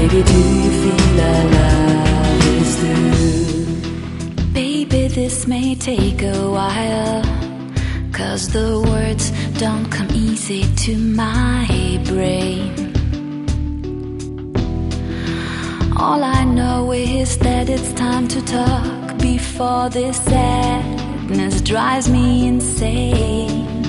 Baby, do you feel our love is through? Baby, this may take a while, 'cause the words don't come easy to my brain. All I know is that it's time to talk before this sadness drives me insane.